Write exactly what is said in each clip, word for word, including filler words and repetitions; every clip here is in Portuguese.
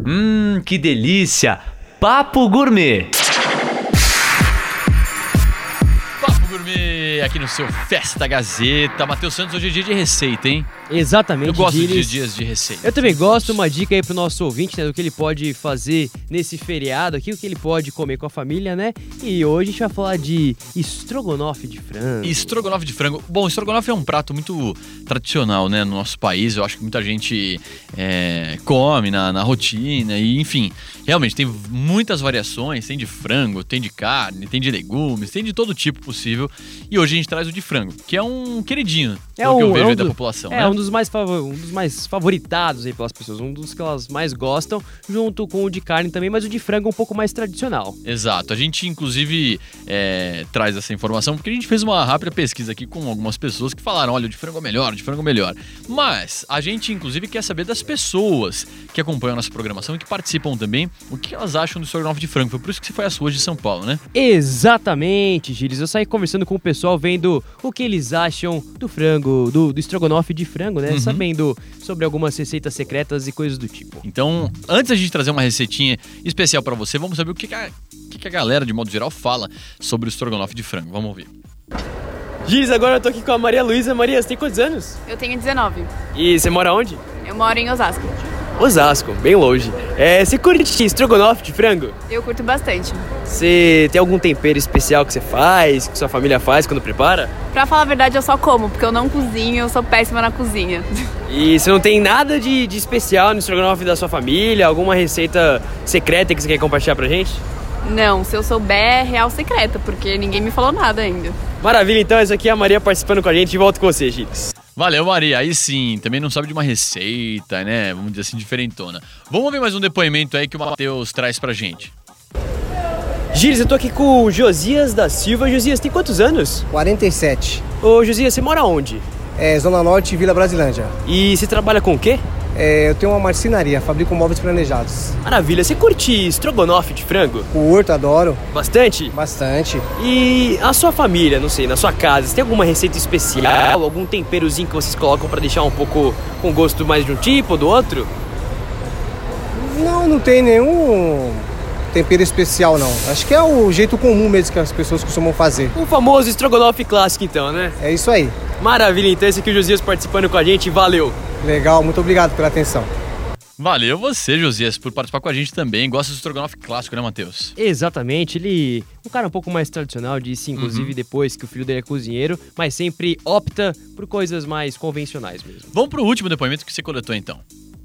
Hum, que delícia! Papo Gourmet! Papo Gourmet aqui no seu Festa Gazeta. Matheus Santos, hoje é dia de receita, hein? Exatamente, Eu gosto Gilles. de dias de receita. Eu também gosto. Uma dica aí pro nosso ouvinte, né, do que ele pode fazer nesse feriado aqui, o que ele pode comer com a família, né? E hoje a gente vai falar de estrogonofe de frango. Estrogonofe de frango. Bom, estrogonofe é um prato muito tradicional, né, no nosso país. Eu acho que muita gente é, come na, na rotina e, enfim, realmente tem muitas variações. Tem de frango, tem de carne, tem de legumes, tem de todo tipo possível. E hoje a gente traz o de frango, que é um queridinho, É pelo um, que eu vejo é um aí da do- população, É né? um dos, mais favor, um dos mais favoritados aí pelas pessoas, um dos que elas mais gostam, junto com o de carne também, mas o de frango é um pouco mais tradicional. Exato, a gente inclusive é, traz essa informação porque a gente fez uma rápida pesquisa aqui com algumas pessoas que falaram, olha, o de frango é melhor, o de frango é melhor. Mas a gente inclusive quer saber das pessoas que acompanham a nossa programação e que participam também, o que elas acham do estrogonofe de frango. Foi por isso que você foi às ruas de São Paulo, né? Exatamente, Gilles. Eu saí conversando com o pessoal, vendo o que eles acham do frango, do, do estrogonofe de frango, né? Uhum. Sabendo sobre algumas receitas secretas e coisas do tipo. Então, antes da gente trazer uma receitinha especial pra você, vamos saber o que, que, a, o que, que a galera, de modo geral, fala sobre o estrogonofe de frango. Vamos ouvir. Gilles, agora eu tô aqui com a Maria Luísa. Maria, você tem quantos anos? Eu tenho dezenove. E você mora onde? Eu moro em Osasco. Osasco, bem longe. É, você curte estrogonofe de frango? Eu curto bastante. Você tem algum tempero especial que você faz, que sua família faz quando prepara? Pra falar a verdade, eu só como, porque eu não cozinho, eu sou péssima na cozinha. E você não tem nada de, de especial no estrogonofe da sua família? Alguma receita secreta que você quer compartilhar pra gente? Não, se eu souber, é real secreta, porque ninguém me falou nada ainda. Maravilha, então, essa aqui é a Maria participando com a gente e volto com você, Gilles. Valeu, Maria. Aí sim, também não sabe de uma receita, né? Vamos dizer assim, diferentona. Vamos ver mais um depoimento aí que o Matheus traz pra gente. Gilles, eu tô aqui com o Josias da Silva. Josias, tem quantos anos? quarenta e sete. Ô, Josias, você mora onde? É, Zona Norte, Vila Brasilândia. E você trabalha com o quê? É, eu tenho uma marcenaria, fabrico móveis planejados. Maravilha, você curte estrogonofe de frango? Curto, adoro. Bastante? Bastante. E a sua família, não sei, na sua casa, você tem alguma receita especial? Algum temperozinho que vocês colocam pra deixar um pouco com gosto mais de um tipo ou do outro? Não, não tem nenhum tempero especial, não. Acho que é o jeito comum mesmo que as pessoas costumam fazer. Um famoso estrogonofe clássico, então, né? É isso aí. Maravilha, então esse aqui é o Josias participando com a gente, valeu! Legal, muito obrigado pela atenção. Valeu você, Josias, por participar com a gente também. Gosta do estrogonofe clássico, né, Matheus? Exatamente, ele um cara um pouco mais tradicional, disse inclusive Uhum. depois que o filho dele é cozinheiro, mas sempre opta por coisas mais convencionais mesmo. Vamos pro último depoimento que você coletou, então.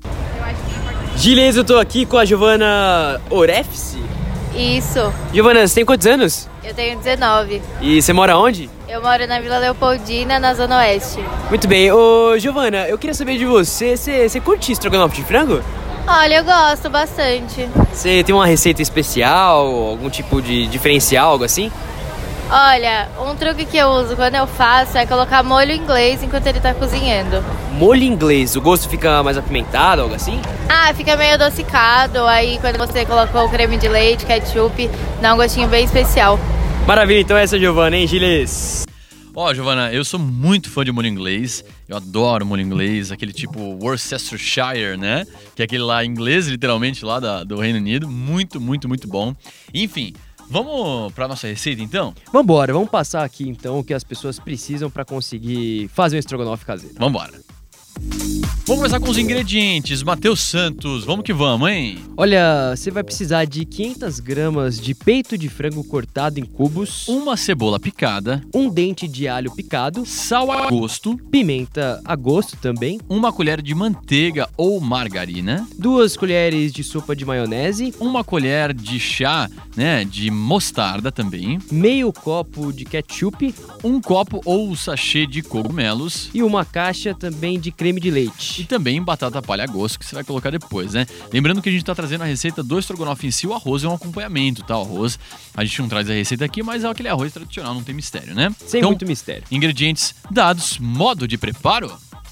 Gilles, eu tô aqui com a Giovana Orefsi. Isso, Giovana, você tem quantos anos? eu tenho dezenove. E você mora onde? Eu moro na Vila Leopoldina, na Zona Oeste. Muito bem, ô Giovana, eu queria saber de você, você, você curte estrogonofe de frango? Olha, eu gosto bastante. Você tem uma receita especial, algum tipo de diferencial, algo assim? Olha, um truque que eu uso quando eu faço é colocar molho inglês enquanto ele tá cozinhando. Molho inglês, o gosto fica mais apimentado, algo assim? Ah, fica meio adocicado, aí quando você colocou o creme de leite, ketchup, dá um gostinho bem especial. Maravilha, então essa é a Giovana, hein, Gilles? Ó, Giovana, eu sou muito fã de molho inglês. Eu adoro molho inglês, aquele tipo Worcestershire, né? Que é aquele lá inglês, literalmente, lá da, do Reino Unido. Muito, muito, muito bom. Enfim, vamos pra nossa receita, então? Vambora, vamos passar aqui então o que as pessoas precisam pra conseguir fazer um estrogonofe caseiro. Vambora. Vamos começar com os ingredientes. Matheus Santos, vamos que vamos, hein? Olha, você vai precisar de quinhentas gramas de peito de frango cortado em cubos, Uma cebola picada, um dente de alho picado, sal a gosto, pimenta a gosto também, uma colher de manteiga ou margarina, duas colheres de sopa de maionese, uma colher de chá, né, de mostarda também, meio copo de ketchup um copo ou sachê de cogumelos e uma caixa também de creme de e leite. também batata palha a gosto que você vai colocar depois, né? Lembrando que a gente tá trazendo a receita do estrogonofe em si, o arroz é um acompanhamento, tá? O arroz, a gente não traz a receita aqui, mas é aquele arroz tradicional, não tem mistério, né? Sem Então, muito mistério. ingredientes dados, modo de preparo?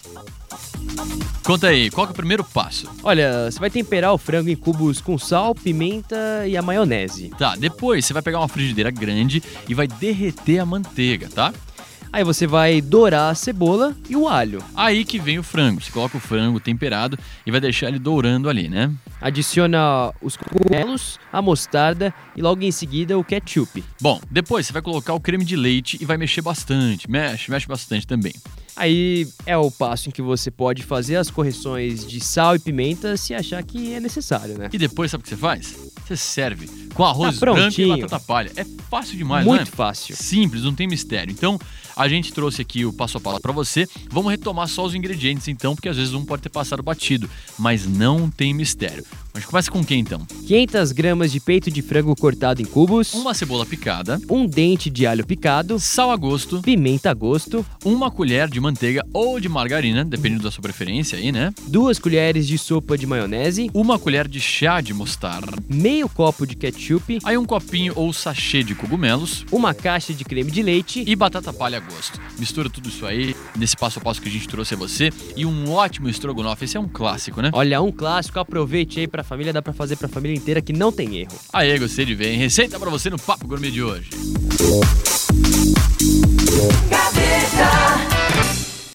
Conta aí, qual que é o primeiro passo? Olha, você vai temperar o frango em cubos com sal, pimenta e a maionese. Tá, depois você vai pegar uma frigideira grande e vai derreter a manteiga, tá? Aí você vai dourar a cebola e o alho. Aí que vem o frango. Você coloca o frango temperado e vai deixar ele dourando ali, né? Adiciona os cogumelos, a mostarda e logo em seguida o ketchup. Bom, depois você vai colocar o creme de leite e vai mexer bastante. Mexe, mexe bastante também. Aí é o passo em que você pode fazer as correções de sal e pimenta se achar que é necessário, né? E depois, sabe o que você faz? Você serve com arroz Tá branco e prontinho. batata palha. É fácil demais, Muito não é? fácil. Simples, não tem mistério. Então, a gente trouxe aqui o passo a passo pra você. Vamos retomar só os ingredientes, então, porque às vezes um pode ter passado batido. Mas não tem mistério. A gente começa com o que, então? quinhentas gramas de peito de frango cortado em cubos, Uma cebola picada, um dente de alho picado, sal a gosto, pimenta a gosto, uma colher de manteiga ou de margarina, dependendo da sua preferência aí, né? duas colheres de sopa de maionese, Uma colher de chá de mostarda, meio copo de ketchup, aí um copinho ou sachê de cogumelos uma caixa de creme de leite e batata palha a gosto. Mistura tudo isso aí, nesse passo a passo que a gente trouxe a você, e um ótimo estrogonofe. Esse é um clássico, né? Olha, um clássico, aproveite aí pra família, dá pra fazer pra família inteira que não tem erro. Aí, gostei de ver, hein? Receita pra você no Papo Gourmet de hoje.